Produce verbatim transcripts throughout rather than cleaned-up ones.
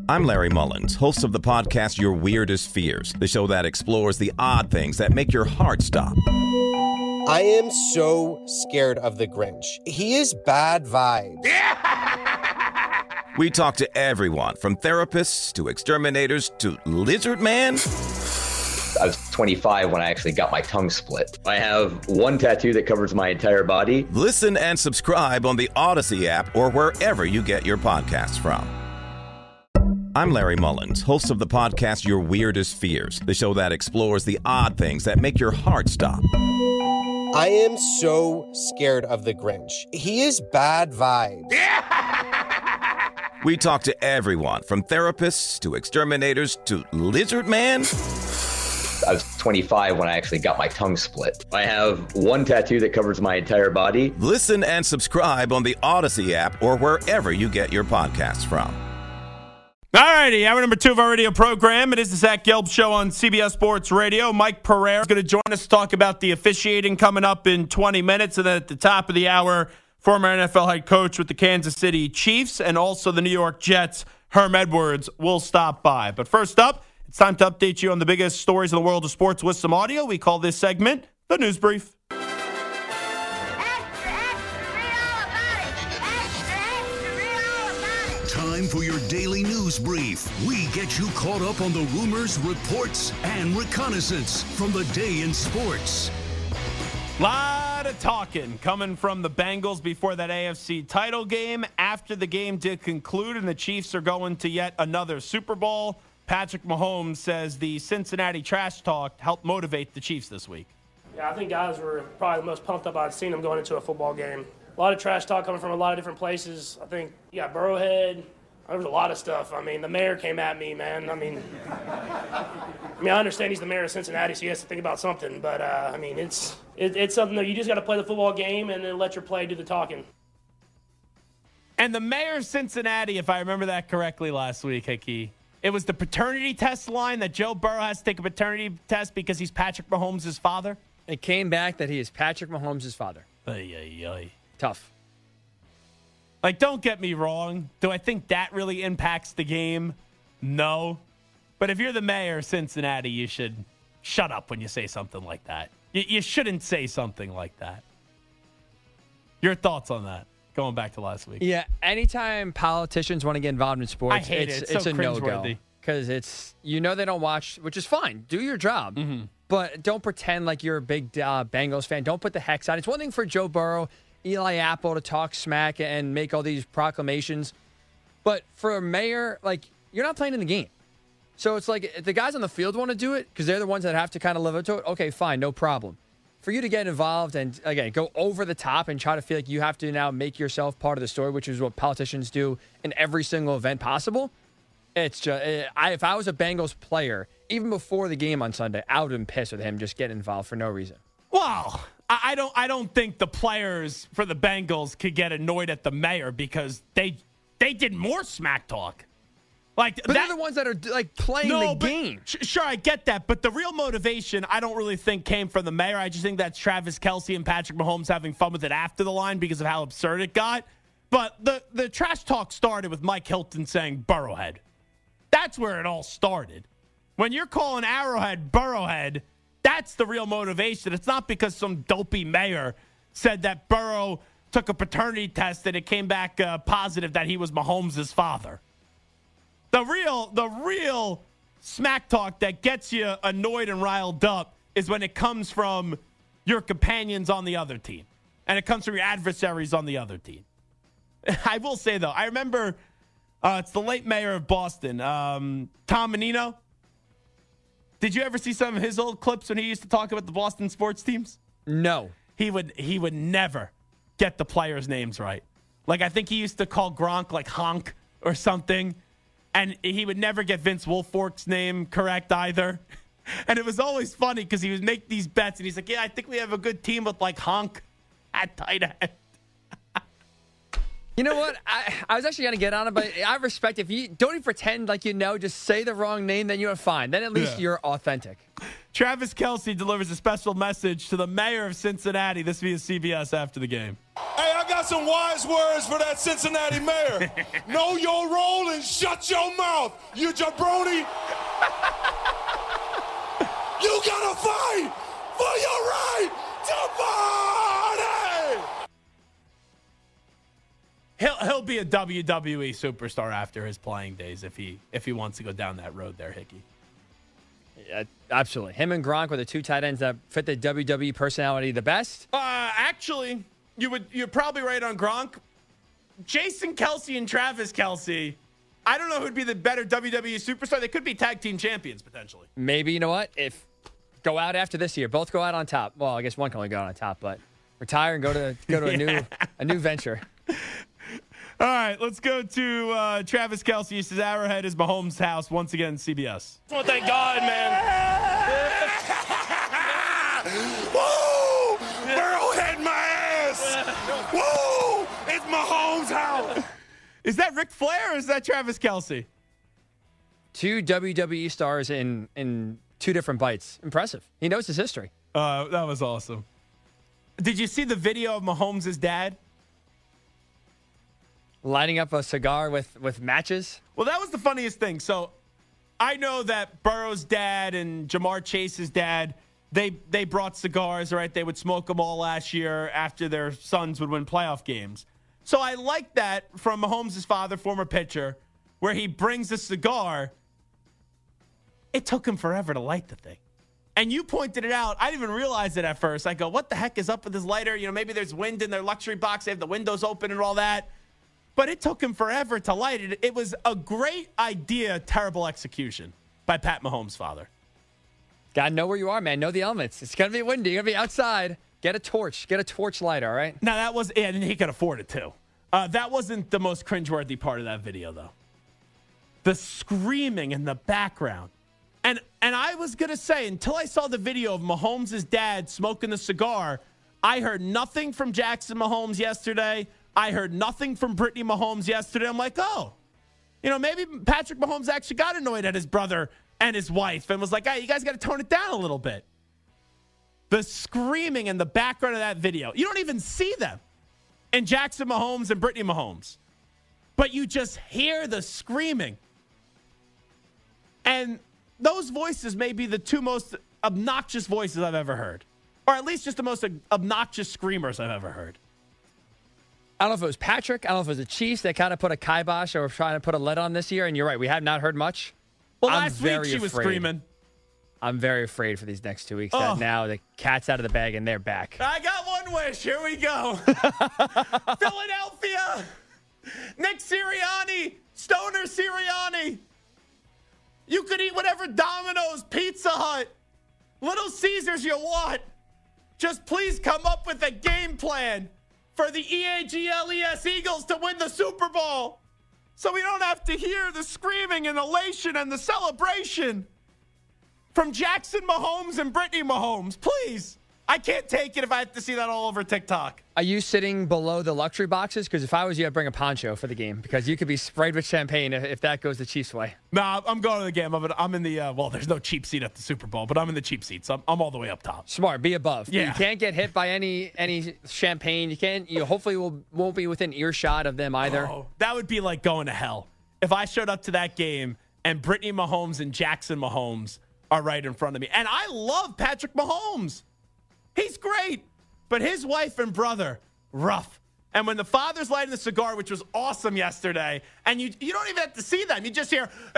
I'm Larry Mullins, host of the podcast Your Weirdest Fears, the show that explores the odd things that make your heart stop. I am so scared of the Grinch. He is bad vibes. We talk to everyone from therapists to exterminators to Lizard Man. I was twenty-five when I actually got my tongue split. I have one tattoo that covers my entire body. Listen and subscribe on the Odyssey app or wherever you get your podcasts from. I'm Larry Mullins, host of the podcast Your Weirdest Fears, the show that explores the odd things that make your heart stop. I am so scared of the Grinch. He is bad vibes. We talk to everyone from therapists to exterminators to Lizard Man. I was twenty-five when I actually got my tongue split. I have one tattoo that covers my entire body. Listen and subscribe on the Odyssey app or wherever you get your podcasts from. All righty, hour number two of our radio program. It is the Zach Gelb Show on C B S Sports Radio. Mike Pereira is going to join us to talk about the officiating coming up in twenty minutes. And then at the top of the hour, former N F L head coach with the Kansas City Chiefs and also the New York Jets, Herm Edwards, will stop by. But first up, it's time to update you on the biggest stories in the world of sports with some audio. We call this segment the News Brief. Time for your daily news brief. We get you caught up on the rumors, reports, and reconnaissance from the day in sports. Lot of talking coming from the Bengals before that A F C title game. After the game did conclude and the Chiefs are going to yet another Super Bowl, Patrick Mahomes says the Cincinnati trash talk helped motivate the Chiefs this week. Yeah, I think guys were probably the most pumped up I've seen them going into a football game. A lot of trash talk coming from a lot of different places. I think you got Burrowhead. There was a lot of stuff. I mean, the mayor came at me, man. I mean, I mean, I understand he's the mayor of Cincinnati, so he has to think about something. But, uh, I mean, it's it, it's something that you just got to play the football game and then let your play do the talking. And the mayor of Cincinnati, if I remember that correctly last week, Hickey, it was the paternity test line that Joe Burrow has to take a paternity test because he's Patrick Mahomes' father. It came back that he is Patrick Mahomes' father. Ay, ay, ay. Tough. Like, don't get me wrong. Do I think that really impacts the game? No. But if you're the mayor of Cincinnati, you should shut up when you say something like that. You, you shouldn't say something like that. Your thoughts on that, going back to last week? Yeah, anytime politicians want to get involved in sports, I hate it's, it. It's, it's so a no-go. cringeworthy. Because it's, you know they don't watch, which is fine. Do your job. Mm-hmm. But don't pretend like you're a big uh, Bengals fan. Don't put the hex on. It's one thing for Joe Burrow, Eli Apple to talk smack and make all these proclamations. But for a mayor, like, you're not playing in the game. So it's like if the guys on the field want to do it because they're the ones that have to kind of live up to it. Okay, fine, no problem. For you to get involved and, again, go over the top and try to feel like you have to now make yourself part of the story, which is what politicians do in every single event possible, it's just, I, if I was a Bengals player, even before the game on Sunday, I would have been pissed with him just getting involved for no reason. Well, I don't I don't think the players for the Bengals could get annoyed at the mayor because they they did more smack talk. Like, but that, they're the ones that are like playing no, the but, game. Sh- sure, I get that, but the real motivation I don't really think came from the mayor. I just think that's Travis Kelce and Patrick Mahomes having fun with it after the line because of how absurd it got. But the the trash talk started with Mike Hilton saying Burrowhead. That's where it all started. When you're calling Arrowhead Burrowhead, that's the real motivation. It's not because some dopey mayor said that Burrow took a paternity test and it came back uh, positive that he was Mahomes' father. The real, the real smack talk that gets you annoyed and riled up is when it comes from your companions on the other team. And it comes from your adversaries on the other team. I will say, though, I remember uh, it's the late mayor of Boston, um, Tom Menino. Did you ever see some of his old clips when he used to talk about the Boston sports teams? No. He would he would never get the players' names right. Like, I think he used to call Gronk, like, honk or something. And he would never get Vince Wilfork's name correct either. And it was always funny because he would make these bets. And he's like, yeah, I think we have a good team with, like, honk at tight end. You know what? I, I was actually going to get on it, but I respect if you don't even pretend like you know, just say the wrong name, then you're fine. Then at least Yeah. you're authentic. Travis Kelce delivers a special message to the mayor of Cincinnati. This via C B S after the game. Hey, I got some wise words for that Cincinnati mayor. Know your role and shut your mouth, you jabroni. You gotta fight for your right to party. He'll he'll be a W W E superstar after his playing days if he if he wants to go down that road there, Hickey. Yeah, absolutely. Him and Gronk were the two tight ends that fit the W W E personality the best. Uh, actually, you would you're probably right on Gronk. Jason Kelce and Travis Kelce. I don't know who'd be the better W W E superstar. They could be tag team champions potentially. Maybe, you know what? If go out after this year, both go out on top. Well, I guess one can only go out on top, but retire and go to go to a new a new venture. All right, let's go to uh, Travis Kelce. He says Arrowhead is Mahomes' house once again. C B S. Well, thank God, man. Woo! Burrowhead my ass. Woo! It's Mahomes' house. Is that Ric Flair or is that Travis Kelce? Two W W E stars in in two different bites. Impressive. He knows his history. Uh, that was awesome. Did you see the video of Mahomes' dad? Lighting up a cigar with, with matches. Well, that was the funniest thing. So I know that Burrow's dad and Jamar Chase's dad, they they brought cigars, right? They would smoke them all last year after their sons would win playoff games. So I like that from Mahomes' father, former pitcher, where he brings a cigar. It took him forever to light the thing. And you pointed it out. I didn't even realize it at first. I go, what the heck is up with this lighter? You know, maybe there's wind in their luxury box. They have the windows open and all that. But it took him forever to light it. It was a great idea, terrible execution by Pat Mahomes' father. Got to know where you are, man. Know the elements. It's going to be windy. You're going to be outside. Get a torch. Get a torch light, all right? Now, that was, and he could afford it, too. Uh, that wasn't the most cringeworthy part of that video, though. The screaming in the background. And and I was going to say, until I saw the video of Mahomes' dad smoking the cigar, I heard nothing from Jackson Mahomes yesterday. I heard nothing from Brittany Mahomes yesterday. I'm like, oh, you know, maybe Patrick Mahomes actually got annoyed at his brother and his wife and was like, hey, you guys got to tone it down a little bit. The screaming in the background of that video, you don't even see them. And Jackson Mahomes and Brittany Mahomes. But you just hear the screaming. And those voices may be the two most obnoxious voices I've ever heard. Or at least just the most obnoxious screamers I've ever heard. I don't know if it was Patrick. I don't know if it was the Chiefs that kind of put a kibosh or were trying to put a lid on this year. And you're right. We have not heard much. Well, I'm last week very she was afraid. screaming. I'm very afraid for these next two weeks. Oh. That now the cat's out of the bag and they're back. I got one wish. Here we go. Philadelphia. Nick Sirianni. Stoner Sirianni. You could eat whatever Domino's, Pizza Hut, Little Caesars you want. Just please come up with a game plan for the E A G L E S Eagles to win the Super Bowl. So we don't have to hear the screaming and elation and the celebration from Jackson Mahomes and Brittany Mahomes. Please. I can't take it if I have to see that all over TikTok. Are you sitting below the luxury boxes? Because if I was you, I'd bring a poncho for the game because you could be sprayed with champagne if, if that goes the Chiefs' way. Nah, I'm going to the game. I'm in, I'm in the, uh, well, there's no cheap seat at the Super Bowl, but I'm in the cheap seats. I'm, I'm all the way up top. Smart. Be above. Yeah. You can't get hit by any any champagne. You can't. You hopefully will, won't be within earshot of them either. Oh, that would be like going to hell. If I showed up to that game and Brittany Mahomes and Jackson Mahomes are right in front of me. And I love Patrick Mahomes. He's great. But his wife and brother, rough. And when the father's lighting the cigar, which was awesome yesterday, and you you don't even have to see them. You just hear, ah!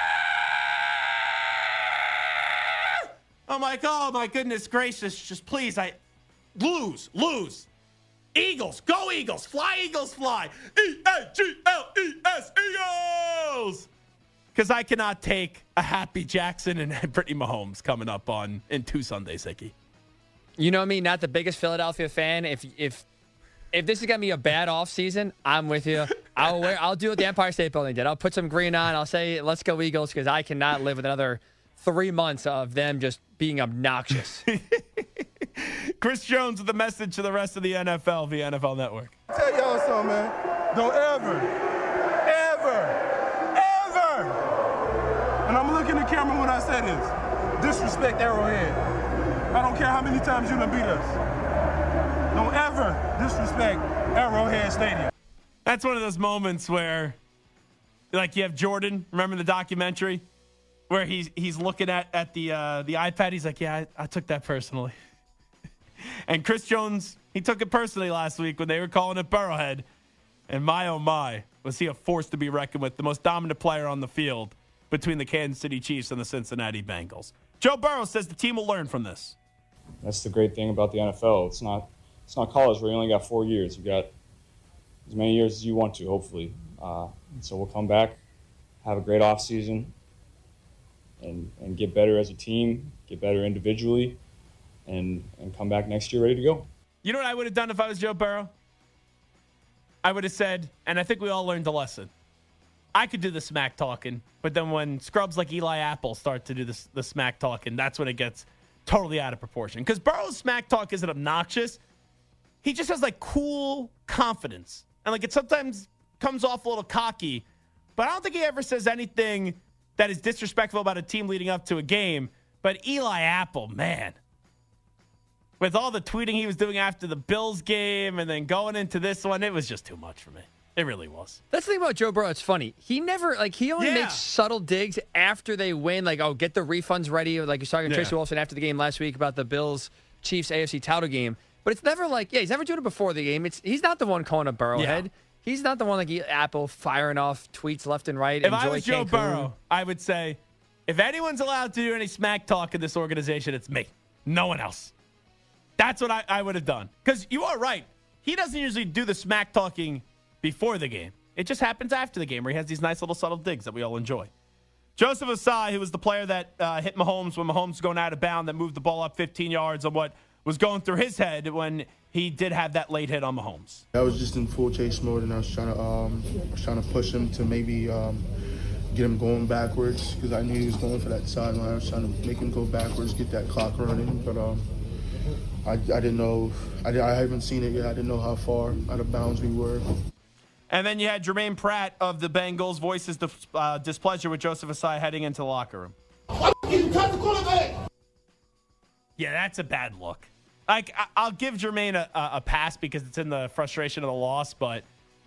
I'm like, oh, my goodness gracious. Just please, I lose, lose. Eagles, go Eagles. Fly, Eagles, fly. E A G L E S, Eagles. Because I cannot take a happy Jackson and Brittany Mahomes coming up on in two Sundays, Hickey. You know me, not the biggest Philadelphia fan. If if if this is gonna be a bad offseason, I'm with you. I'll wear. I'll do what the Empire State Building did. I'll put some green on. I'll say, "Let's go Eagles," because I cannot live with another three months of them just being obnoxious. Chris Jones with a message to the rest of the N F L via N F L Network. Tell y'all something, man. Don't ever, ever, ever, and I'm looking at the camera when I say this, disrespect Arrowhead. I don't care how many times you done beat us. Don't ever disrespect Arrowhead Stadium. That's one of those moments where, like, you have Jordan, remember the documentary? Where he's he's looking at, at the uh, the iPad. He's like, yeah, I, I took that personally. And Chris Jones, he took it personally last week when they were calling it Burrowhead. And my, oh my, was he a force to be reckoned with, the most dominant player on the field between the Kansas City Chiefs and the Cincinnati Bengals. Joe Burrow says the team will learn from this. That's the great thing about the N F L. It's not it's not college where you only got four years. You got as many years as you want to, hopefully. Uh, so we'll come back, have a great offseason, and and get better as a team, get better individually, and and come back next year ready to go. You know what I would have done if I was Joe Burrow? I would have said, and I think we all learned a lesson, I could do the smack talking, but then when scrubs like Eli Apple start to do this, the smack talking, that's when it gets totally out of proportion. Because Burrow's smack talk isn't obnoxious. He just has, like, cool confidence. And, like, it sometimes comes off a little cocky, but I don't think he ever says anything that is disrespectful about a team leading up to a game. But Eli Apple, man, with all the tweeting he was doing after the Bills game and then going into this one, it was just too much for me. It really was. That's the thing about Joe Burrow. It's funny. He never, like, he only Yeah. makes subtle digs after they win. Like, oh, get the refunds ready. Like you saw Yeah. Tracy Wilson after the game last week about the Bills-Chiefs A F C title game. But it's never like, yeah, he's never doing it before the game. It's He's not the one calling a Burrowhead. Yeah. He's not the one like Apple firing off tweets left and right. If Enjoy I was Joe Cancun. Burrow, I would say, if anyone's allowed to do any smack talk in this organization, it's me. No one else. That's what I, I would have done. Because you are right. He doesn't usually do the smack talking before the game. It just happens after the game where he has these nice little subtle digs that we all enjoy. Joseph Ossai, who was the player that uh, hit Mahomes when Mahomes was going out of bounds, that moved the ball up fifteen yards on what was going through his head when he did have that late hit on Mahomes. I was just in full chase mode, and I was trying to, um, I was trying to push him to maybe um, get him going backwards because I knew he was going for that sideline. I was trying to make him go backwards, get that clock running, but um, I, I didn't know. I, I haven't seen it yet. I didn't know how far out of bounds we were. And then you had Jermaine Pratt of the Bengals voice his uh, displeasure with Joseph Ossai heading into the locker room. Yeah, that's a bad look. Like, I- I'll give Jermaine a, a pass because it's in the frustration of the loss, but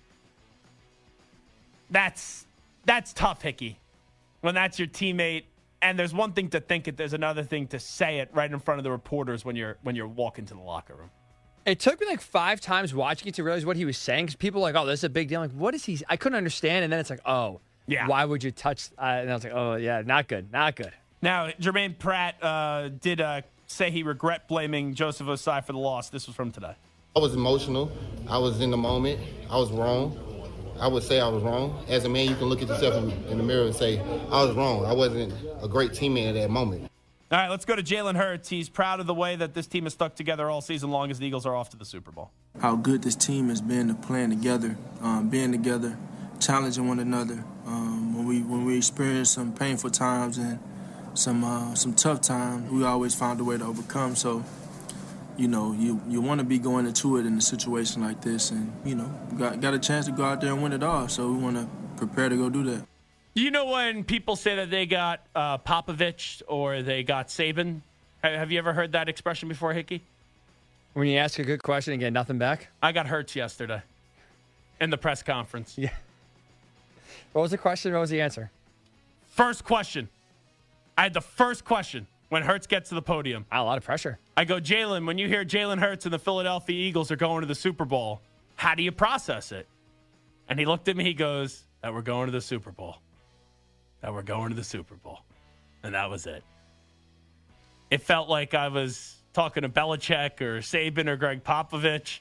that's that's tough, Hickey. When that's your teammate, and there's one thing to think it, there's another thing to say it right in front of the reporters when you're when you're walking to the locker room. It took me like five times watching it to realize what he was saying because people were like, oh, this is a big deal. I'm like, what is he? I couldn't understand. And then it's like, oh, Yeah. why would you touch? Uh, and I was like, oh, yeah, not good, not good. Now, Jermaine Pratt uh, did uh, say he regret blaming Joseph Ossai for the loss. This was from today. I was emotional. I was in the moment. I was wrong. I would say I was wrong. As a man, you can look at yourself in, in the mirror and say, I was wrong. I wasn't a great teammate at that moment. All right, let's go to Jalen Hurts. He's proud of the way that this team has stuck together all season long as the Eagles are off to the Super Bowl. How good this team has been to playing together, um, being together, challenging one another. Um, when we when we experience some painful times and some uh, some tough times, we always found a way to overcome. So, you know, you, you want to be going into it in a situation like this, and you know, got got a chance to go out there and win it all. So we want to prepare to go do that. You know when people say that they got uh, Popovich or they got Saban? Have you ever heard that expression before, Hickey? When you ask a good question and get nothing back? I got Hurts yesterday in the press conference. Yeah. What was the question? What was the answer? First question. I had the first question when Hurts gets to the podium. A lot of pressure. I go, Jalen, when you hear Jalen Hurts and the Philadelphia Eagles are going to the Super Bowl, how do you process it? And he looked at me, he goes, that we're going to the Super Bowl. That we're going to the Super Bowl. And that was it. It felt like I was talking to Belichick or Saban or Greg Popovich.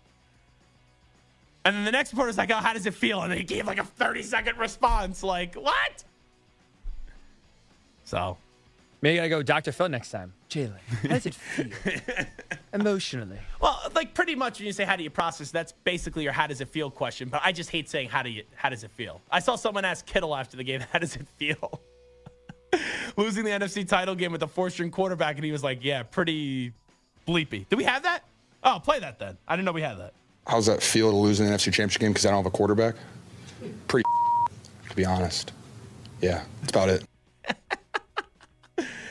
And then the next reporter's like, oh, how does it feel? And he gave like a thirty-second response. Like, what? So. Maybe I go Doctor Phil next time. Jalen, how does it feel emotionally? Well, like pretty much when you say how do you process, that's basically your how does it feel question. But I just hate saying how do you how does it feel. I saw someone ask Kittle after the game, how does it feel? Losing the N F C title game with a four-string quarterback, and he was like, yeah, pretty bleepy. Do we have that? Oh, play that then. I didn't know we had that. How's that feel to lose an N F C championship game because I don't have a quarterback? Pretty, to be honest. Yeah, that's about it.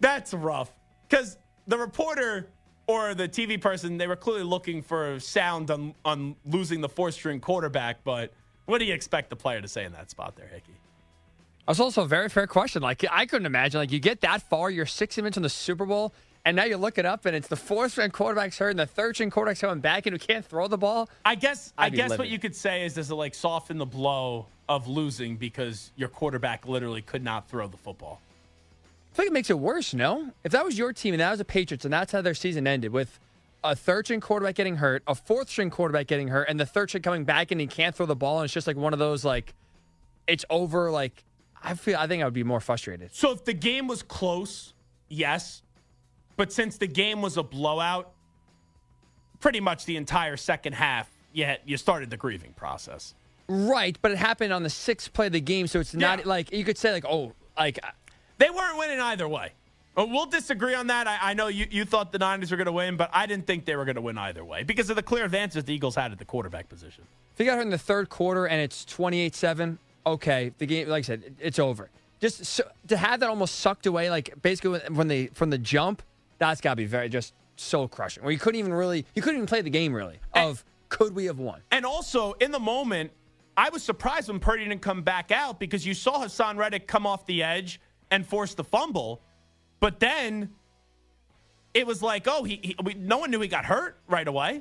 That's rough. Because the reporter or the T V person, they were clearly looking for sound on, on losing the four-string quarterback, but what do you expect the player to say in that spot there, Hickey? That's also a very fair question. Like, I couldn't imagine. Like, you get that far, you're six minutes in the Super Bowl, and now you look it up, and it's the fourth-string quarterback's hurt, and the third-string quarterback's coming back, and who can't throw the ball. I guess I guess livid. what you could say is, does it, like, soften the blow of losing because your quarterback literally could not throw the football? I think it makes it worse, no? If that was your team and that was the Patriots and that's how their season ended with a third-string quarterback getting hurt, a fourth-string quarterback getting hurt, and the third string coming back and he can't throw the ball, and it's just like one of those, like, it's over, like, I feel I think I would be more frustrated. So if the game was close, yes. But since the game was a blowout, pretty much the entire second half, yet you started the grieving process. Right, but it happened on the sixth play of the game, so it's not Yeah. like you could say, like, oh, like. They weren't winning either way. But we'll disagree on that. I, I know you, you thought the Niners were going to win, but I didn't think they were going to win either way because of the clear advantage the Eagles had at the quarterback position. If you got hurt in the third quarter and it's twenty-eight seven, okay, the game, like I said, it, it's over. Just so, to have that almost sucked away, like basically when they from the jump, that's got to be very just so crushing. Where you couldn't even really, you couldn't even play the game really. Of and, could we have won? And also in the moment, I was surprised when Purdy didn't come back out because you saw Hassan Reddick come off the edge and force the fumble, but then it was like, oh, he, he we, no one knew he got hurt right away.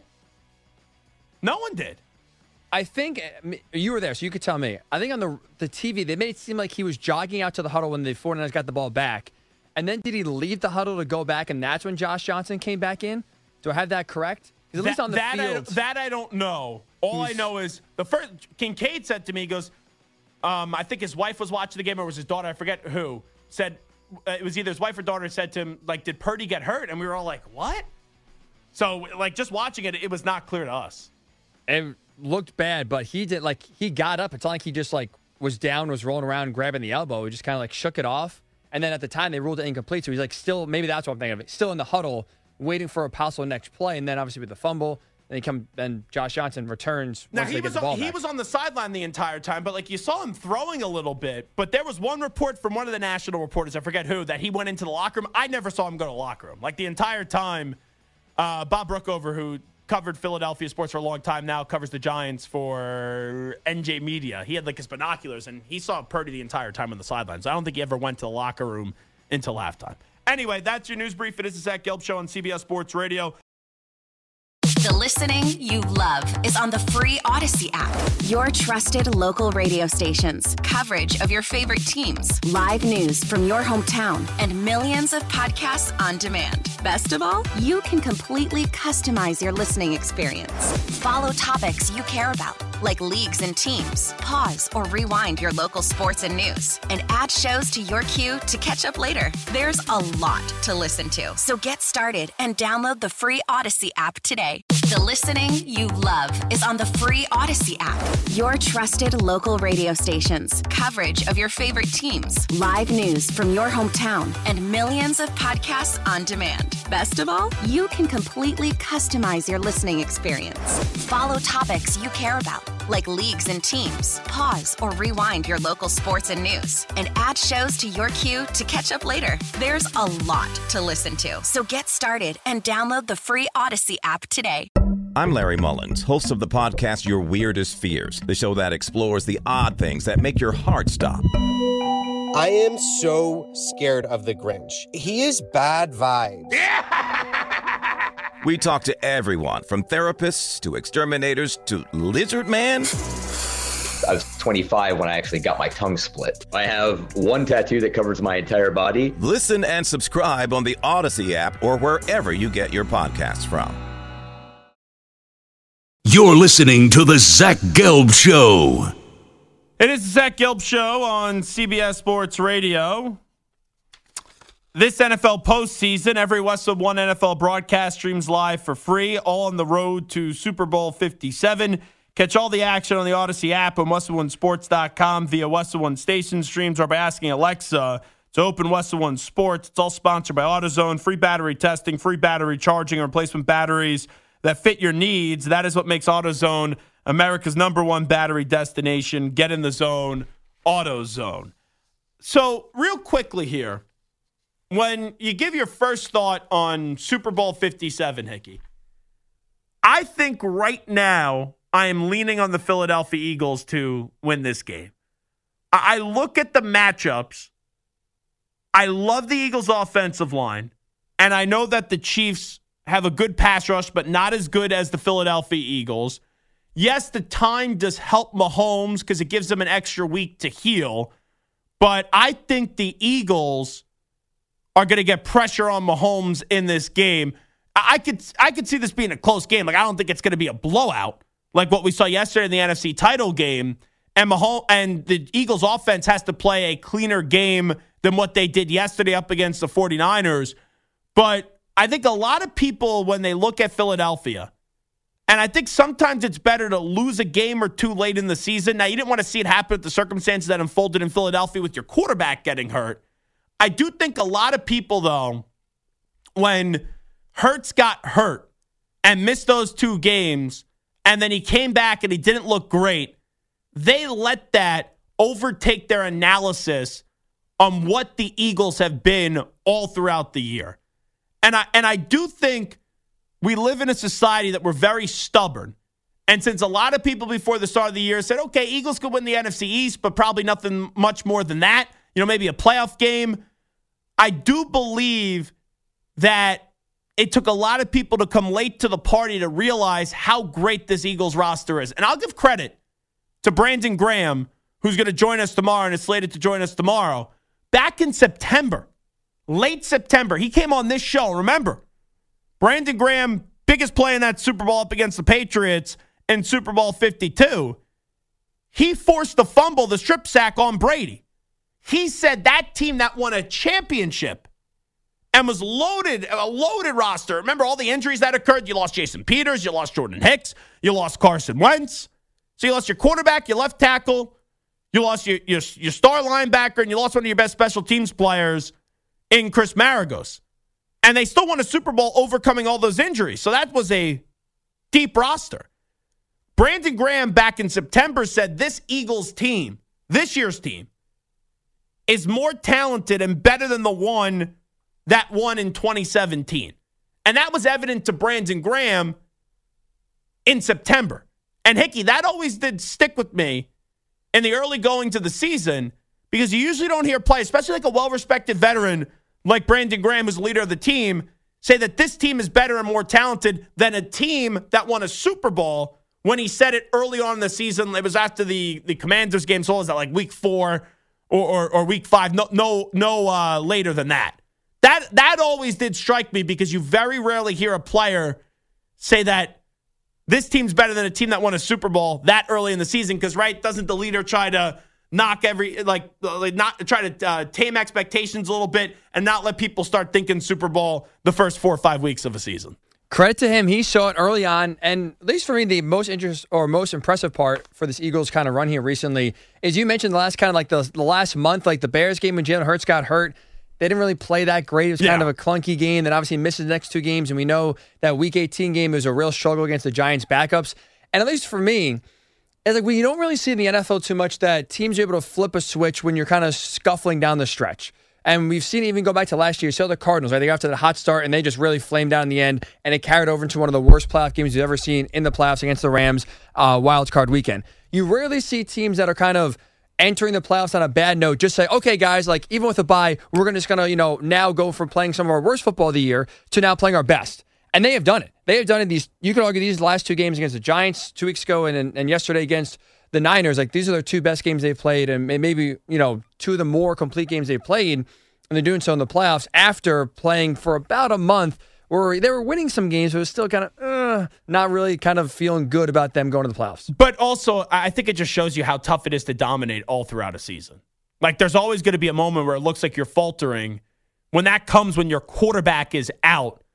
No one did. I think you were there, so you could tell me. I think on the the T V, they made it seem like he was jogging out to the huddle when the 49ers got the ball back. And then did he leave the huddle to go back, and that's when Josh Johnson came back in? Do I have that correct? Because at that, least on the that field. I, that I don't know. All I know is the first Kincaid said to me, he goes, um, I think his wife was watching the game, or was his daughter, I forget who, said uh, it was either his wife or daughter said to him, like, did Purdy get hurt? And we were all like, what? So, like, just watching it, it was not clear to us. It looked bad, but he did, like, he got up. It's not like he just, like, was down, was rolling around, grabbing the elbow. He just kind of, like, shook it off. And then at the time, they ruled it incomplete. So he's, like, still, maybe that's what I'm thinking of. Still in the huddle, waiting for a possible next play. And then, obviously, with the fumble, then he come, then Josh Johnson returns now, once he they get was the ball on, he back. was on the sideline the entire time, but, like, you saw him throwing a little bit. But there was one report from one of the national reporters, I forget who, that he went into the locker room. I never saw him go to the locker room. Like, the entire time, uh, Bob Brookover, who covered Philadelphia sports for a long time now, covers the Giants for N J Media. He had, like, his binoculars, and he saw Purdy the entire time on the sidelines. I don't think he ever went to the locker room until halftime. Anyway, that's your news brief. It is the Zach Gelb Show on C B S Sports Radio. The listening you love is on the free Odyssey app. Your trusted local radio stations, coverage of your favorite teams, live news from your hometown, and millions of podcasts on demand. Best of all, you can completely customize your listening experience. Follow topics you care about, like leagues and teams. Pause or rewind your local sports and news, and add shows to your queue to catch up later. There's a lot to listen to, so get started and download the free Odyssey app today. The listening you love is on the free Odyssey app. Your trusted local radio stations, coverage of your favorite teams, live news from your hometown, and millions of podcasts on demand. Best of all, you can completely customize your listening experience. Follow topics you care about, like leagues and teams. Pause or rewind your local sports and news, and add shows to your queue to catch up later. There's a lot to listen to, so get started and download the free Odyssey app today. I'm Larry Mullins, host of the podcast Your Weirdest Fears, the show that explores the odd things that make your heart stop. I am so scared of the Grinch. He is bad vibes. We talk to everyone from therapists to exterminators to Lizard Man. I was twenty-five when I actually got my tongue split. I have one tattoo that covers my entire body. Listen and subscribe on the Odyssey app or wherever you get your podcasts from. You're listening to the Zach Gelb Show. It is the Zach Gelb Show on C B S Sports Radio. This N F L postseason, every Westwood One N F L broadcast streams live for free, all on the road to Super Bowl fifty-seven. Catch all the action on the Odyssey app and Westwood One Sports dot com via Westwood One station streams or by asking Alexa to open Westwood One Sports. It's all sponsored by AutoZone. Free battery testing, free battery charging, and replacement batteries that fit your needs. That is what makes AutoZone America's number one battery destination. Get in the zone, AutoZone. So real quickly here, when you give your first thought on Super Bowl fifty-seven, Hickey, I think right now I am leaning on the Philadelphia Eagles to win this game. I look at the matchups. I love the Eagles' offensive line, and I know that the Chiefs have a good pass rush, but not as good as the Philadelphia Eagles. Yes, the time does help Mahomes because it gives them an extra week to heal, but I think the Eagles are going to get pressure on Mahomes in this game. I could I could see this being a close game. Like, I don't think it's going to be a blowout like what we saw yesterday in the N F C title game. And Mahomes and the Eagles offense has to play a cleaner game than what they did yesterday up against the 49ers. But I think a lot of people, when they look at Philadelphia, and I think sometimes it's better to lose a game or two late in the season. Now, you didn't want to see it happen with the circumstances that unfolded in Philadelphia with your quarterback getting hurt. I do think a lot of people, though, when Hurts got hurt and missed those two games, and then he came back and he didn't look great, they let that overtake their analysis on what the Eagles have been all throughout the year. And I and I do think we live in a society that we're very stubborn. And since a lot of people before the start of the year said, okay, Eagles could win the N F C East, but probably nothing much more than that, you know, maybe a playoff game, I do believe that it took a lot of people to come late to the party to realize how great this Eagles roster is. And I'll give credit to Brandon Graham, who's going to join us tomorrow and is slated to join us tomorrow. Back in September, late September, he came on this show. Remember, Brandon Graham, biggest play in that Super Bowl up against the Patriots in Super Bowl fifty-two. He forced the fumble, the strip sack on Brady. He said that team that won a championship and was loaded, a loaded roster. Remember all the injuries that occurred? You lost Jason Peters, you lost Jordan Hicks, you lost Carson Wentz. So you lost your quarterback, your left tackle, you lost your, your, your star linebacker, and you lost one of your best special teams players in Chris Maragos. And they still won a Super Bowl overcoming all those injuries. So that was a deep roster. Brandon Graham back in September said this Eagles team, this year's team, is more talented and better than the one that won in twenty seventeen. And that was evident to Brandon Graham in September. And Hickey, that always did stick with me in the early going to the season because you usually don't hear play, especially like a well-respected veteran like Brandon Graham, who's the leader of the team, say that this team is better and more talented than a team that won a Super Bowl when he said it early on in the season. It was after the, the Commanders game, so was that like week four or, or, or week five? No, no, no uh, later than that. That that always did strike me because you very rarely hear a player say that this team's better than a team that won a Super Bowl that early in the season because, right, doesn't the leader try to knock every, like, like not try to uh, tame expectations a little bit and not let people start thinking Super Bowl the first four or five weeks of a season? Credit to him. He saw it early on. And at least for me, the most interest or most impressive part for this Eagles kind of run here recently is you mentioned the last kind of like the, the last month, like the Bears game when Jalen Hurts got hurt. They didn't really play that great. It was kind yeah. of a clunky game. Then obviously missed the next two games. And we know that week eighteen game was a real struggle against the Giants backups. And at least for me, it's like we don't really see in the N F L too much that teams are able to flip a switch when you're kind of scuffling down the stretch. And we've seen it even go back to last year. So the Cardinals, right? They got to the hot start and they just really flamed out in the end. And it carried over into one of the worst playoff games you've ever seen in the playoffs against the Rams uh, wild card weekend. You rarely see teams that are kind of entering the playoffs on a bad note, just say, okay, guys, like even with a bye, we're gonna just going to, you know, now go from playing some of our worst football of the year to now playing our best. And they have done it. They have done it. These, you could argue these last two games against the Giants two weeks ago and, and, and yesterday against the Niners, like these are their two best games they've played and maybe, you know, two of the more complete games they've played. And they're doing so in the playoffs after playing for about a month where they were winning some games, but it was still kind of uh, not really kind of feeling good about them going to the playoffs. But also, I think it just shows you how tough it is to dominate all throughout a season. Like, there's always going to be a moment where it looks like you're faltering. When that comes when your quarterback is out,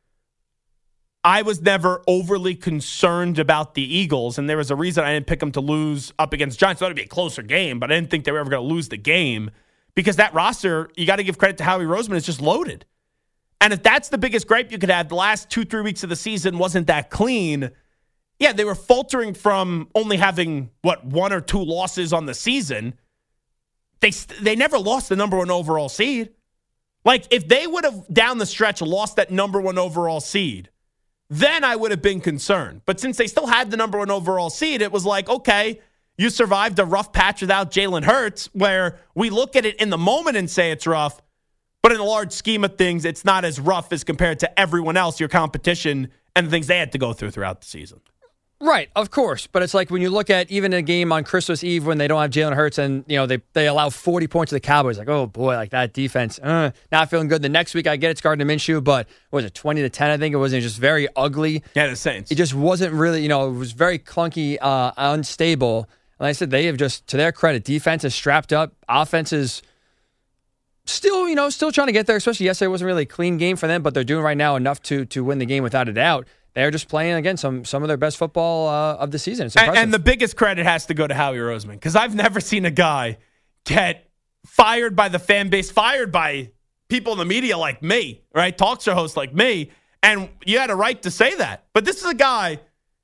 I was never overly concerned about the Eagles, and there was a reason I didn't pick them to lose up against Giants. I thought it would be a closer game, but I didn't think they were ever going to lose the game because that roster, you got to give credit to Howie Roseman, is just loaded. And if that's the biggest gripe you could have, the last two, three weeks of the season wasn't that clean. Yeah, they were faltering from only having, what, one or two losses on the season. They they never lost the number one overall seed. Like, if they would have, down the stretch, lost that number one overall seed, then I would have been concerned. But since they still had the number one overall seed, it was like, okay, you survived a rough patch without Jalen Hurts, where we look at it in the moment and say it's rough, but in the large scheme of things, it's not as rough as compared to everyone else, your competition, and the things they had to go through throughout the season. Right, of course. But it's like when you look at even a game on Christmas Eve when they don't have Jalen Hurts and, you know, they, they allow forty points to the Cowboys. Like, oh, boy, like that defense, uh, not feeling good. The next week, I get it's Gardner Minshew, but what was it, twenty to ten, I think? It wasn't just very ugly. Yeah, the Saints. It just wasn't really, you know, it was very clunky, uh, unstable. And like I said, they have just, to their credit, defense is strapped up. Offense is still, you know, still trying to get there, especially yesterday wasn't really a clean game for them, but they're doing right now enough to to win the game without a doubt. They're just playing, again, some some of their best football uh, of the season. It's and, and the biggest credit has to go to Howie Roseman, because I've never seen a guy get fired by the fan base, fired by people in the media like me, right? Talk show hosts like me, and you had a right to say that. But this is a guy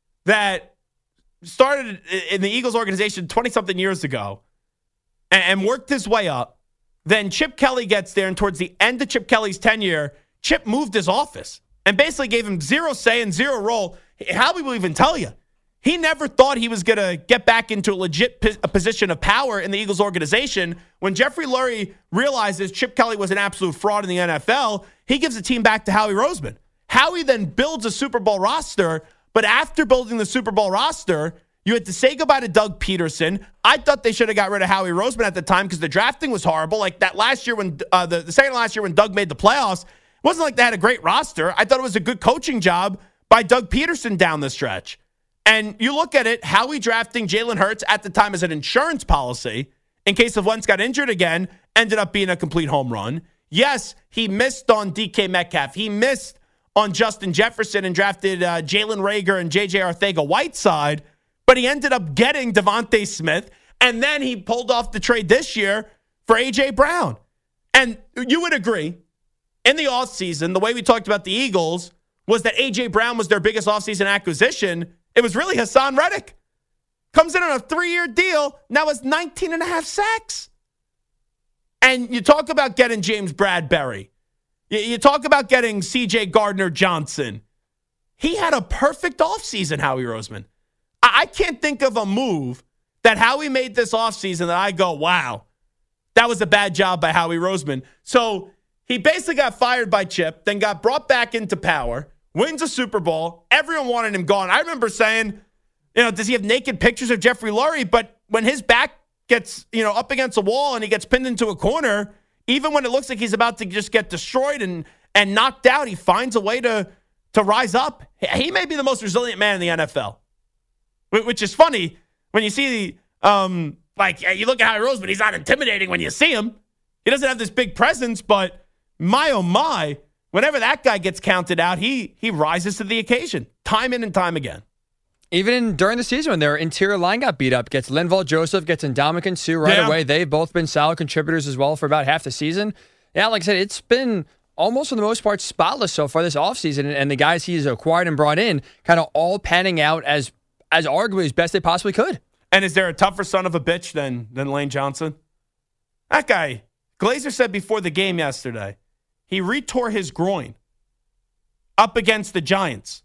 that started in the Eagles organization twenty-something years ago and, and worked his way up. Then Chip Kelly gets there, and towards the end of Chip Kelly's tenure, Chip moved his office and basically gave him zero say and zero role. Howie will even tell you, he never thought he was going to get back into a legit p- a position of power in the Eagles organization. When Jeffrey Lurie realizes Chip Kelly was an absolute fraud in the N F L, he gives the team back to Howie Roseman. Howie then builds a Super Bowl roster, but after building the Super Bowl roster, you had to say goodbye to Doug Peterson. I thought they should have got rid of Howie Roseman at the time because the drafting was horrible. Like that last year when uh, the, the second last year when Doug made the playoffs, it wasn't like they had a great roster. I thought it was a good coaching job by Doug Peterson down the stretch. And you look at it, Howie drafting Jalen Hurts at the time as an insurance policy in case if Wentz got injured again, ended up being a complete home run. Yes, he missed on D K Metcalf. He missed on Justin Jefferson and drafted uh, Jalen Reagor and J J Arcega-Whiteside, but he ended up getting Devontae Smith, and then he pulled off the trade this year for A J Brown. And you would agree, in the offseason, the way we talked about the Eagles was that A J Brown was their biggest offseason acquisition. It was really Hassan Reddick. Comes in on a three-year deal, now has nineteen and a half sacks. And you talk about getting James Bradbury. You, you talk about getting C J Gardner-Johnson. He had a perfect offseason, Howie Roseman. I, I can't think of a move that Howie made this offseason that I go, wow, that was a bad job by Howie Roseman. So he basically got fired by Chip, then got brought back into power, wins a Super Bowl. Everyone wanted him gone. I remember saying, you know, does he have naked pictures of Jeffrey Lurie? But when his back gets, you know, up against a wall and he gets pinned into a corner, even when it looks like he's about to just get destroyed and and knocked out, he finds a way to to rise up. He may be the most resilient man in the N F L, which is funny when you see, um, like, you look at Howie Roseman, he's not intimidating when you see him. He doesn't have this big presence, but my, oh my, whenever that guy gets counted out, he he rises to the occasion, time in and time again. Even during the season when their interior line got beat up, gets Linval Joseph, gets Ndamukong Suh right yeah. away. They've both been solid contributors as well for about half the season. Yeah, like I said, it's been almost for the most part spotless so far this offseason, and the guys he's acquired and brought in kind of all panning out as as arguably as best they possibly could. And is there a tougher son of a bitch than than Lane Johnson? That guy, Glazer said before the game yesterday, he retore his groin up against the Giants.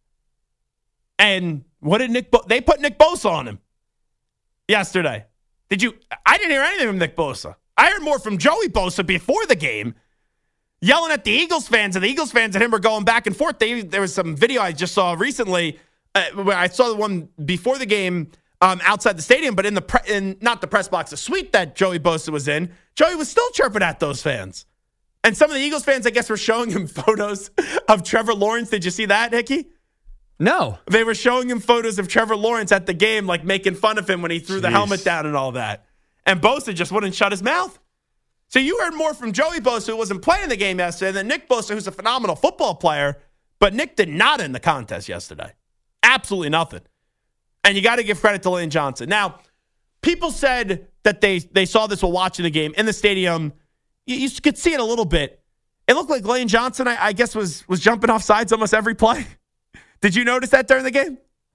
And what did Nick Bo- they put Nick Bosa on him yesterday. Did you I didn't hear anything from Nick Bosa. I heard more from Joey Bosa before the game, yelling at the Eagles fans, and the Eagles fans and him were going back and forth. They, there was some video I just saw recently uh, where I saw the one before the game um, outside the stadium, but in the pre- in not the press box, the suite that Joey Bosa was in, Joey was still chirping at those fans. And some of the Eagles fans, I guess, were showing him photos of Trevor Lawrence. Did you see that, Hickey? No. They were showing him photos of Trevor Lawrence at the game, like making fun of him when he threw Jeez. the helmet down and all that. And Bosa just wouldn't shut his mouth. So you heard more from Joey Bosa, who wasn't playing the game yesterday, than Nick Bosa, who's a phenomenal football player. But Nick did not end the contest yesterday. Absolutely nothing. And you got to give credit to Lane Johnson. Now, people said that they, they saw this while watching the game in the stadium. You, you could see it a little bit. It looked like Lane Johnson, I, I guess, was was jumping off sides almost every play. Did you notice that during the game?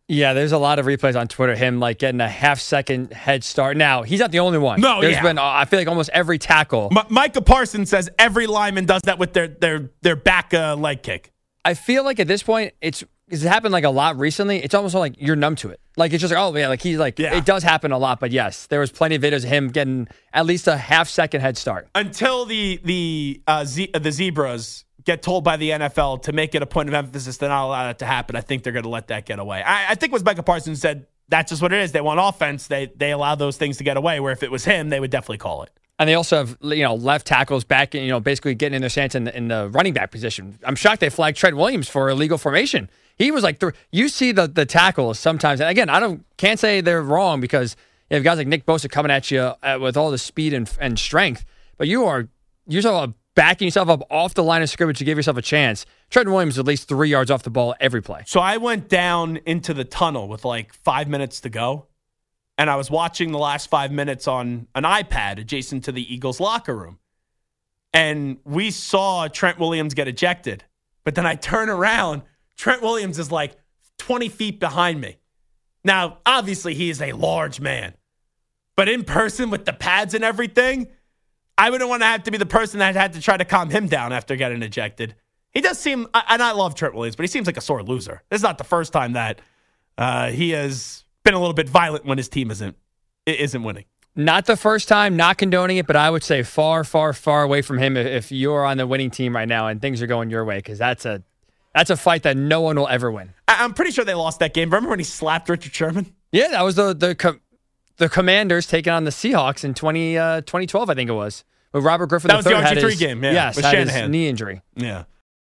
Yeah, there's a lot of replays on Twitter, him like getting a half second head start. Now, he's not the only one. No, There's yeah. been, uh, I feel like almost every tackle. M- Micah Parsons says every lineman does that with their their their back uh, leg kick. I feel like at this point, it's because it happened like a lot recently. It's almost like you're numb to it. Like it's just like, oh yeah, like he's like Yeah. it does happen a lot. But yes, there was plenty of videos of him getting at least a half second head start. Until the the uh, Z- the Zebras get told by the N F L to make it a point of emphasis to not allow that to happen, I think they're going to let that get away. I, I think what Micah Parsons said, that's just what it is. They want offense. They they allow those things to get away, where if it was him, they would definitely call it. And they also have, you know, left tackles back, you know, basically getting in their stance in the, in the running back position. I'm shocked they flagged Trent Williams for illegal formation. He was like, th- you see the the tackles sometimes. And again, I don't can't say they're wrong because you have guys like Nick Bosa coming at you uh, with all the speed and and strength. But you are you're talking about backing yourself up off the line of scrimmage to give yourself a chance. Trent Williams is at least three yards off the ball every play. So I went down into the tunnel with like five minutes to go. And I was watching the last five minutes on an iPad adjacent to the Eagles locker room. And we saw Trent Williams get ejected. But then I turn around, Trent Williams is like twenty feet behind me. Now, obviously, he is a large man. But in person with the pads and everything, I wouldn't want to have to be the person that had to try to calm him down after getting ejected. He does seem, and I love Trent Williams, but he seems like a sore loser. This is not the first time that uh, he has been a little bit violent when his team isn't isn't winning. Not the first time, not condoning it, but I would say far, far, far away from him if, if you're on the winning team right now and things are going your way, because that's a that's a fight that no one will ever win. I, I'm pretty sure they lost that game. Remember when he slapped Richard Sherman? Yeah, that was the the com- the Commanders taking on the Seahawks in twenty, uh, twenty twelve, I think it was. With Robert Griffin that was the the third R G three his, game, yeah, yes, with had Shanahan. his knee injury. Yeah.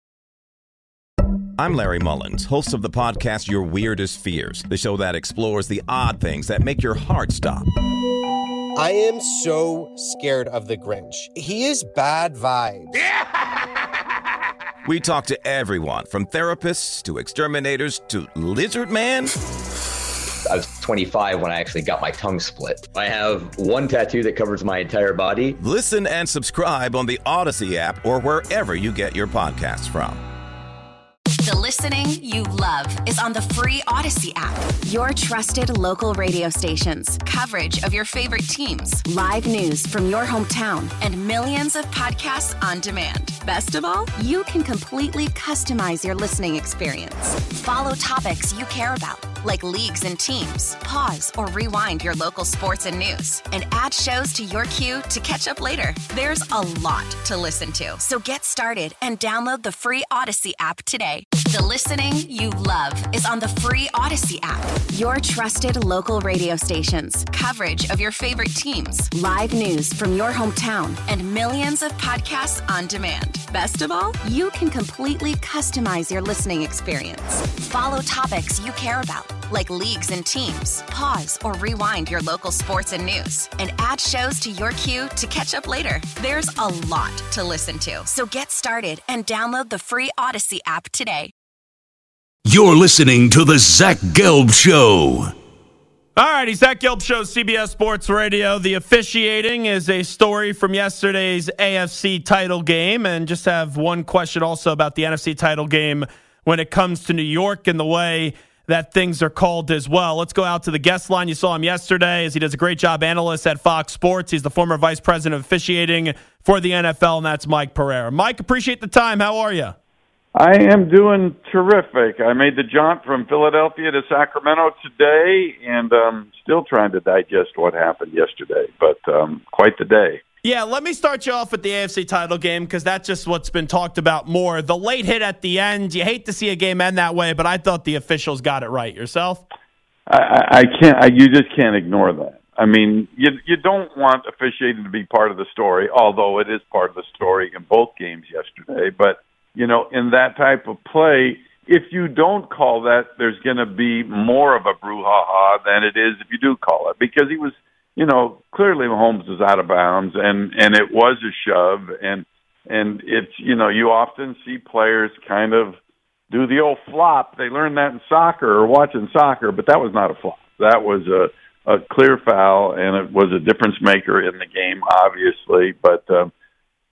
I'm Larry Mullins, host of the podcast Your Weirdest Fears, the show that explores the odd things that make your heart stop. I am so scared of the Grinch. He is bad vibes. We talk to everyone from therapists to exterminators to Lizard Man. I was twenty-five when I actually got my tongue split. I have one tattoo that covers my entire body. Listen and subscribe on the Odyssey app or wherever you get your podcasts from. The listening you love is on the free Odyssey app. Your trusted local radio stations, coverage of your favorite teams, live news from your hometown, and millions of podcasts on demand. Best of all, you can completely customize your listening experience. Follow topics you care about, like leagues and teams, pause or rewind your local sports and news, and add shows to your queue to catch up later. There's a lot to listen to, so get started and download the free Odyssey app today. The listening you love is on the free Odyssey app. Your trusted local radio stations, coverage of your favorite teams, live news from your hometown, and millions of podcasts on demand. Best of all, you can completely customize your listening experience. Follow topics you care about, like leagues and teams, pause or rewind your local sports and news, and add shows to your queue to catch up later. There's a lot to listen to, so get started and download the free Odyssey app today. You're listening to the Zach Gelb Show. All righty, Zach Gelb Show, C B S Sports Radio. The officiating is a story from yesterday's A F C title game, and just have one question also about the N F C title game when it comes to New York and the way that things are called as well. Let's go out to the guest line. You saw him yesterday as he does a great job, analyst at Fox Sports. He's the former vice president of officiating for the N F L, and that's Mike Pereira. Mike, appreciate the time. How are you? I am doing terrific. I made the jaunt from Philadelphia to Sacramento today, and um, still trying to digest what happened yesterday, but um, quite the day. Yeah, let me start you off with the A F C title game because that's just what's been talked about more. The late hit at the end, you hate to see a game end that way, but I thought the officials got it right. Yourself? I, I can't. I, you just can't ignore that. I mean, you you don't want officiating to be part of the story, although it is part of the story in both games yesterday, but you know, in that type of play, if you don't call that, there's going to be more of a brouhaha than it is if you do call it. Because he was, you know, clearly Mahomes was out of bounds, and, and it was a shove. And, and it's, you know, you often see players kind of do the old flop. They learn that in soccer or watching soccer, but that was not a flop. That was a, a clear foul, and it was a difference maker in the game, obviously. But, um,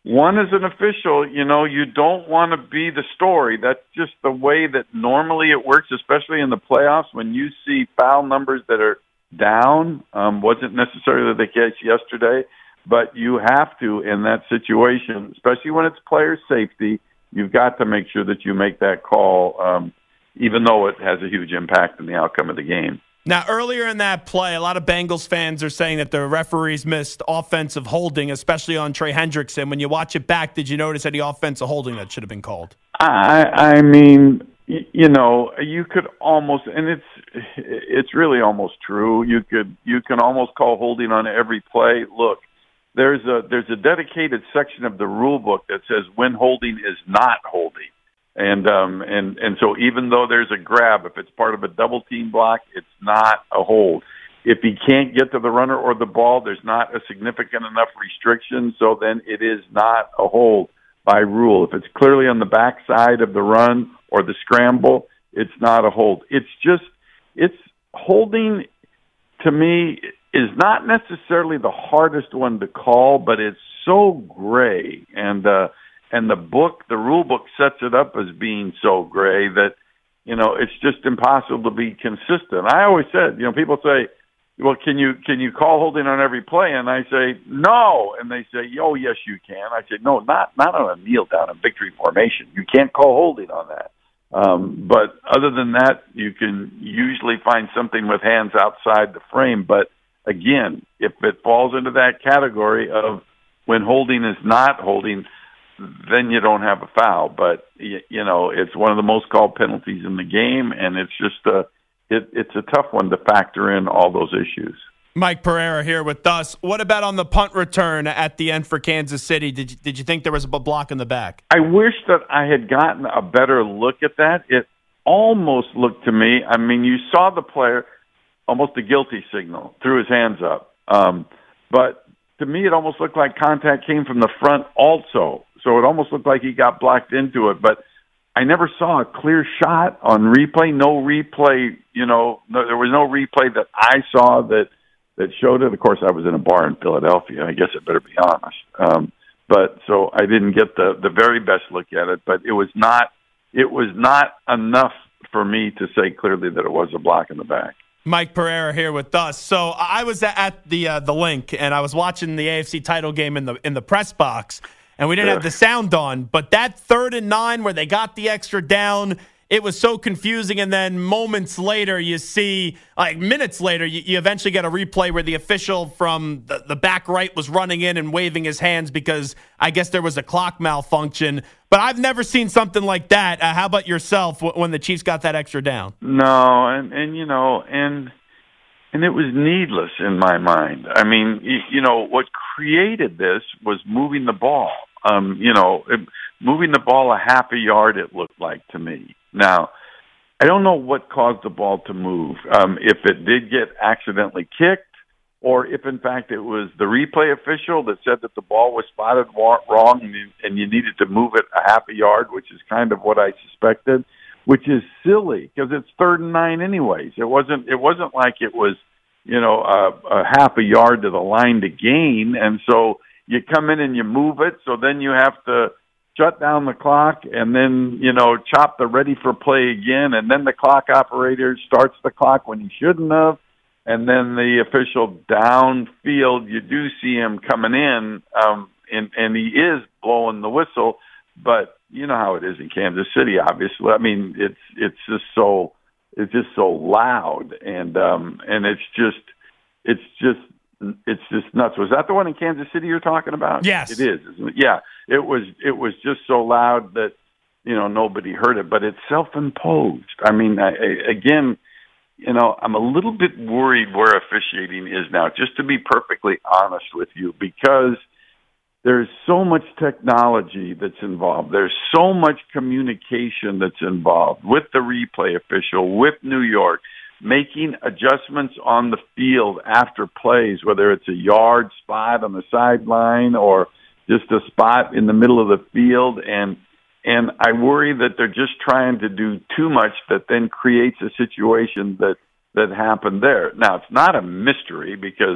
one as an official, you know, you don't want to be the story. That's just the way that normally it works, especially in the playoffs when you see foul numbers that are down. Um, wasn't necessarily the case yesterday, but you have to in that situation, especially when it's player safety, you've got to make sure that you make that call, um, even though it has a huge impact on the outcome of the game. Now, earlier in that play, a lot of Bengals fans are saying that the referees missed offensive holding, especially on Trey Hendrickson. When you watch it back, did you notice any offensive holding that should have been called? I, I mean, you know, you could almost, and it's it's really almost true. You could you can almost call holding on every play. Look, there's a there's a dedicated section of the rule book that says when holding is not holding. And um and and so even though there's a grab, if it's part of a double team block, it's not a hold. If he can't get to the runner or the ball, there's not a significant enough restriction, so then it is not a hold by rule. If it's clearly on the backside of the run or the scramble, it's not a hold. It's just it's holding to me is not necessarily the hardest one to call, but it's so gray and uh And the book, the rule book sets it up as being so gray that, you know, it's just impossible to be consistent. I always said, you know, people say, well, can you can you call holding on every play? And I say, no. And they say, oh, yes, you can. I say, no, not not on a kneel down in victory formation. You can't call holding on that. Um, but other than that, you can usually find something with hands outside the frame. But again, if it falls into that category of when holding is not holding, then you don't have a foul. But, you know, it's one of the most called penalties in the game, and it's just a, it, it's a tough one to factor in all those issues. Mike Pereira here with us. What about on the punt return at the end for Kansas City? Did you, did you think there was a block in the back? I wish that I had gotten a better look at that. It almost looked to me, I mean, you saw the player, almost a guilty signal, threw his hands up. Um, but to me, it almost looked like contact came from the front also. So it almost looked like he got blocked into it, but I never saw a clear shot on replay. No replay, you know, no, there was no replay that I saw that, that showed it. Of course, I was in a bar in Philadelphia. I guess I better be honest. Um, but so I didn't get the, the very best look at it, but it was not, it was not enough for me to say clearly that it was a block in the back. Mike Pereira here with us. So I was at the uh, the link, and I was watching the A F C title game in the in the press box, and we didn't have the sound on. But that third and nine where they got the extra down, it was so confusing. And then moments later, you see, like minutes later, you, you eventually get a replay where the official from the, the back right was running in and waving his hands because I guess there was a clock malfunction. But I've never seen something like that. Uh, how about yourself when the Chiefs got that extra down? No, and, and you know, and and it was needless in my mind. I mean, you, you know, what created this was moving the ball. Um, you know, it, moving the ball a half a yard, it looked like to me. Now, I don't know what caused the ball to move. Um, if it did get accidentally kicked, or if, in fact, it was the replay official that said that the ball was spotted wrong and you, and you needed to move it a half a yard, which is kind of what I suspected, which is silly because it's third and nine anyways. It wasn't. It wasn't like it was, you know, a, a half a yard to the line to gain, and so you come in and you move it. So then you have to shut down the clock and then, you know, chop the ready for play again, and then the clock operator starts the clock when he shouldn't have. And then the official downfield, you do see him coming in, um, and, and he is blowing the whistle. But you know how it is in Kansas City, obviously. I mean, it's it's just so it's just so loud, and um, and it's just it's just it's just nuts. Was that the one in Kansas City you're talking about? Yes, it is. Isn't it? Yeah, it was. It was just so loud that you know nobody heard it. But it's self-imposed. I mean, I, I, again. You know, I'm a little bit worried where officiating is now, just to be perfectly honest with you, because there's so much technology that's involved. There's so much communication that's involved with the replay official, with New York, making adjustments on the field after plays, whether it's a yard spot on the sideline or just a spot in the middle of the field. And And I worry that they're just trying to do too much that then creates a situation that, that happened there. Now, it's not a mystery because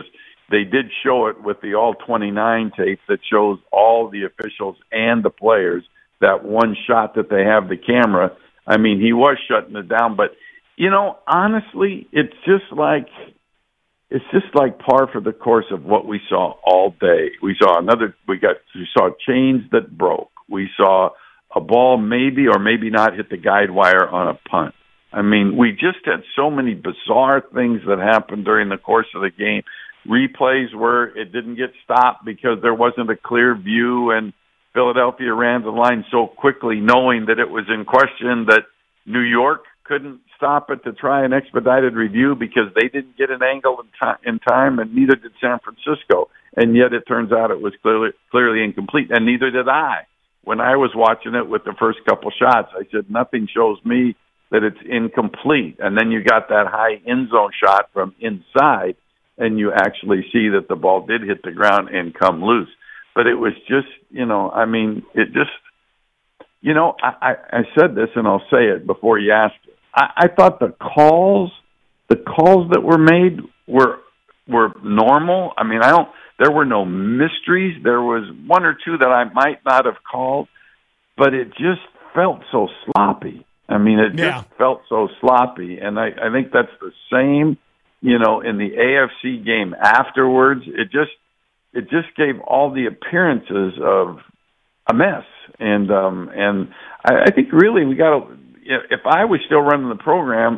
they did show it with the all twenty-nine tape that shows all the officials and the players, that one shot that they have the camera. I mean, he was shutting it down. But, you know, honestly, it's just like it's just like par for the course of what we saw all day. We saw another we got we saw chains that broke. We saw a ball maybe or maybe not hit the guide wire on a punt. I mean, we just had so many bizarre things that happened during the course of the game. Replays where it didn't get stopped because there wasn't a clear view, and Philadelphia ran the line so quickly knowing that it was in question that New York couldn't stop it to try an expedited review because they didn't get an angle in, t- in time, and neither did San Francisco. And yet it turns out it was clearly, clearly incomplete, and neither did I. When I was watching it with the first couple shots, I said, nothing shows me that it's incomplete. And then you got that high end zone shot from inside, and you actually see that the ball did hit the ground and come loose. But it was just, you know, I mean, it just, you know, I, I, I said this, and I'll say it before you ask it. I, I thought the calls, the calls that were made were were normal. I mean, I don't, there were no mysteries. There was one or two that I might not have called, but it just felt so sloppy. I mean, it yeah. just felt so sloppy. And I, I think that's the same, you know, in the A F C game afterwards. It just, it just gave all the appearances of a mess. And, um, and I, I think really we got to, if I was still running the program,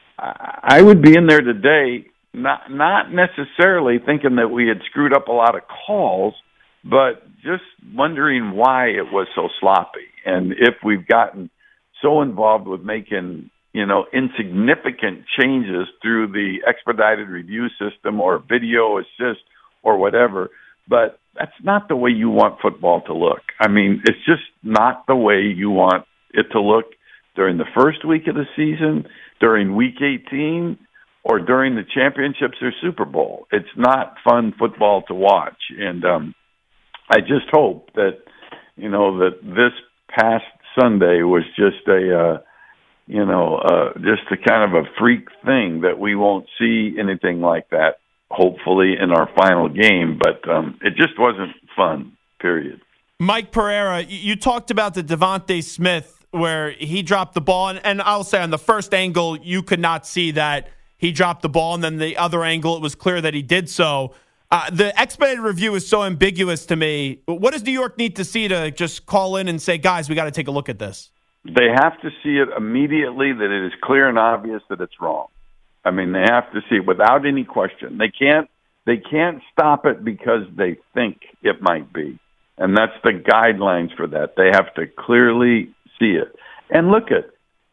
I, I would be in there today, not, not necessarily thinking that we had screwed up a lot of calls, but just wondering why it was so sloppy. And if we've gotten so involved with making, you know, insignificant changes through the expedited review system or video assist or whatever, but that's not the way you want football to look. I mean, it's just not the way you want it to look during the first week of the season, during week eighteen, or during the championships or Super Bowl. It's not fun football to watch. And um, I just hope that, you know, that this past Sunday was just a, uh, you know, uh, just a kind of a freak thing that we won't see anything like that, hopefully, in our final game. But um, it just wasn't fun, period. Mike Pereira, you talked about the Devontae Smith where he dropped the ball. And, and I'll say on the first angle, you could not see that he dropped the ball. And then the other angle, it was clear that he did so. Uh, the expedited review is so ambiguous to me. What does New York need to see to just call in and say, guys, we got to take a look at this? They have to see it immediately, that it is clear and obvious that it's wrong. I mean, they have to see it without any question. They can't, they can't stop it because they think it might be. And that's the guidelines for that. They have to clearly see it. And look at,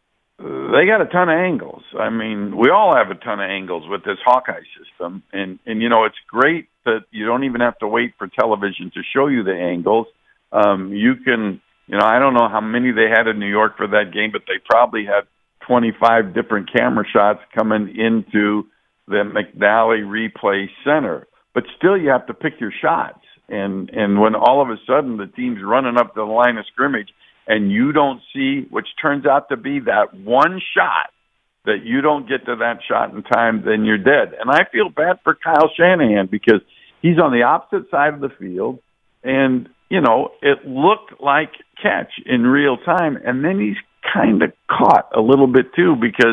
they got a ton of angles. I mean, we all have a ton of angles with this Hawkeye system. And, and you know, it's great that you don't even have to wait for television to show you the angles. Um, you can, you know, I don't know how many they had in New York for that game, but they probably had twenty-five different camera shots coming into the McNally Replay Center. But still, you have to pick your shots. And, and when all of a sudden the team's running up to the line of scrimmage, and you don't see, which turns out to be that one shot, that you don't get to that shot in time, then you're dead. And I feel bad for Kyle Shanahan because he's on the opposite side of the field, and, you know, it looked like catch in real time, and then he's kind of caught a little bit too, because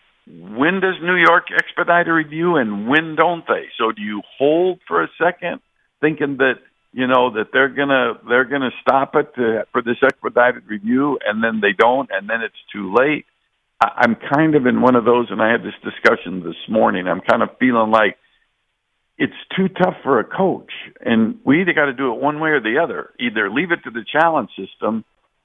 when does New York expedite a review and when don't they? So do you hold for a second thinking that, you know, that they're gonna they're gonna stop it to, for this expedited review, and then they don't, and then it's too late? I, I'm kind of in one of those, and I had this discussion this morning. I'm kind of feeling like it's too tough for a coach, and we either got to do it one way or the other. Either leave it to the challenge system,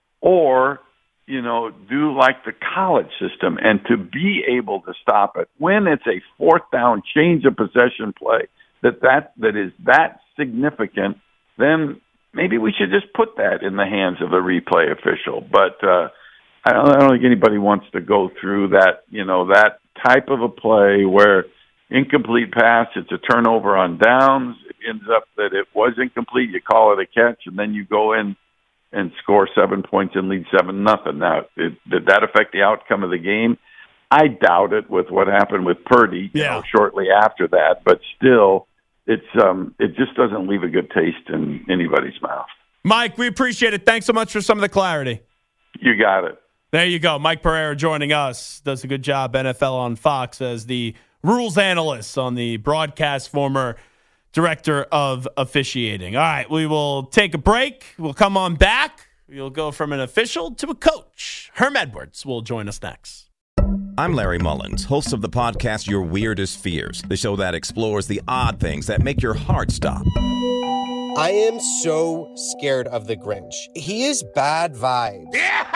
or, you know, do like the college system, and to be able to stop it when it's a fourth down change of possession play that that that is that significant. Then maybe we should just put that in the hands of a replay official. But uh, I, don't, I don't think anybody wants to go through that, you know, that type of a play where incomplete pass, it's a turnover on downs, it ends up that it was incomplete, you call it a catch, and then you go in and score seven points and lead seven nothing. Now, it, did that affect the outcome of the game? I doubt it with what happened with Purdy, you yeah. know, shortly after that. But still, it's um, it just doesn't leave a good taste in anybody's mouth. Mike, we appreciate it. Thanks so much for some of the clarity. You got it. There you go. Mike Pereira joining us. Does a good job, N F L on Fox, as the rules analyst on the broadcast, former director of officiating. All right, we will take a break. We'll come on back. We'll go from an official to a coach. Herm Edwards will join us next. I'm Larry Mullins, host of the podcast Your Weirdest Fears, the show that explores the odd things that make your heart stop. I am so scared of the Grinch. He is bad vibes.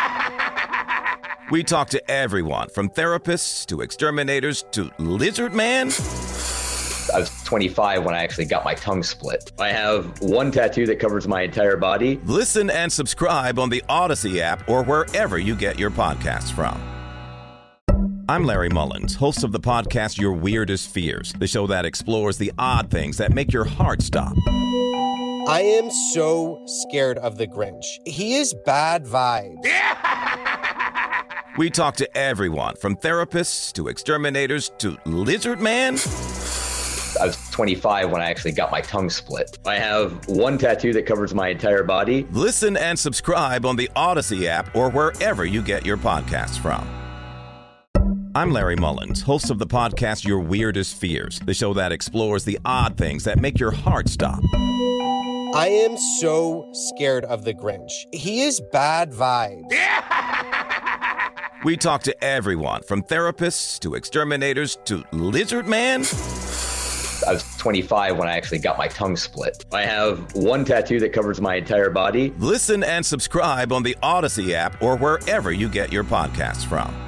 We talk to everyone from therapists to exterminators to lizard man. I was twenty-five when I actually got my tongue split. I have one tattoo that covers my entire body. Listen and subscribe on the Odyssey app or wherever you get your podcasts from. I'm Larry Mullins, host of the podcast Your Weirdest Fears, the show that explores the odd things that make your heart stop. I am so scared of the Grinch. He is bad vibes. We talk to everyone from therapists to exterminators to lizard man. I was twenty-five when I actually got my tongue split. I have one tattoo that covers my entire body. Listen and subscribe on the Odyssey app or wherever you get your podcasts from. I'm Larry Mullins, host of the podcast Your Weirdest Fears, the show that explores the odd things that make your heart stop. I am so scared of the Grinch. He is bad vibes. We talk to everyone from therapists to exterminators to lizard man. I was twenty-five when I actually got my tongue split. I have one tattoo that covers my entire body. Listen and subscribe on the Odyssey app or wherever you get your podcasts from.